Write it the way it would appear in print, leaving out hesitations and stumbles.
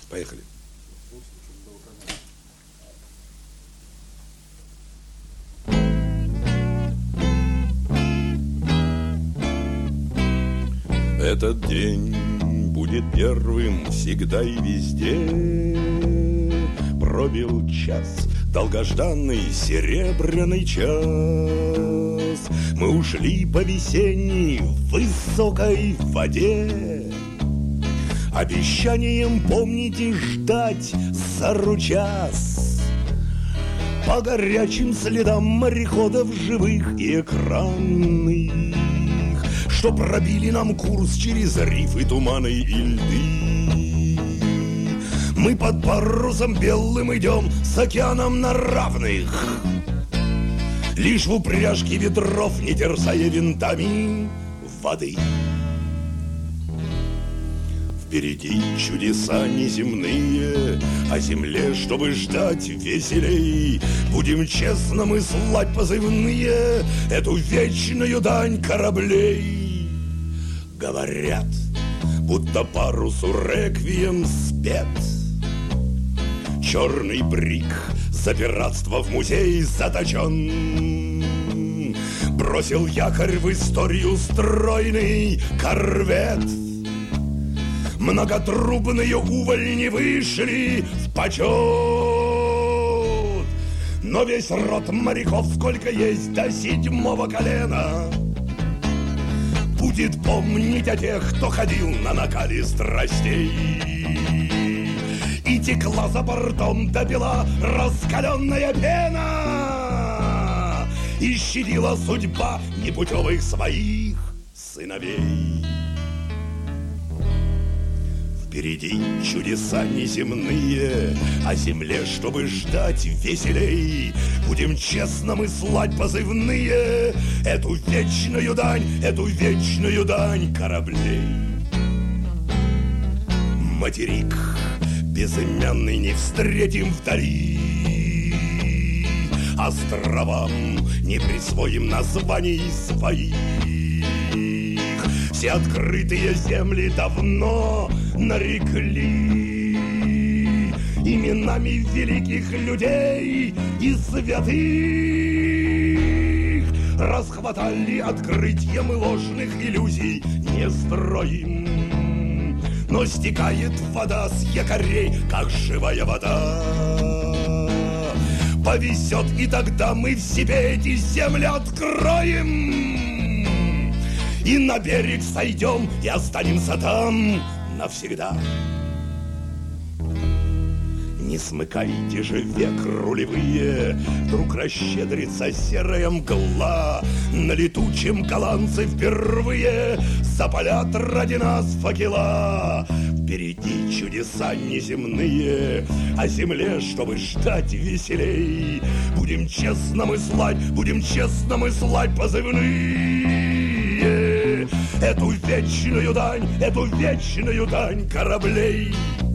Поехали. Этот день будет первым всегда и везде. Пробил час, долгожданный серебряный час. Мы ушли по весенней высокой воде, обещанием помните ждать за ручас. По горячим следам мореходов живых и экранных, что пробили нам курс через рифы, туманы и льды. Мы под парусом белым идем с океаном на равных, лишь в упряжке ветров, не терзая винтами воды. Впереди чудеса неземные, о земле, чтобы ждать веселей. Будем честно мы слать позывные, эту вечную дань кораблей. Говорят, будто парусу реквием спет. Черный брик за пиратство в музей заточен. Бросил якорь в историю стройный корвет. Многотрубные увольни вышли в почет. Но весь род моряков, сколько есть до 7-го колена, будет помнить о тех, кто ходил на накале страстей. И текла за бортом до бела раскаленная пена, и щадила судьба непутевых своих сыновей. Впереди чудеса неземные, о земле, чтобы ждать веселей. Будем честно мы слать позывные, эту вечную дань кораблей. Материк безымянный не встретим вдали, островам не присвоим названий своих. Все открытые земли давно нарекли именами великих людей и святых. Расхватали открытьем и ложных иллюзий не строим, но стекает вода с якорей, как живая вода. Повезет, и тогда мы в себе эти земли откроем, и на берег сойдем, и останемся там навсегда. Не смыкайте же век рулевые, вдруг расщедрится серая мгла. На летучем голландцы впервые запалят ради нас факела. Впереди чудеса неземные, о земле, чтобы ждать веселей. Будем честно мы слать позывные, эту вечную дань кораблей.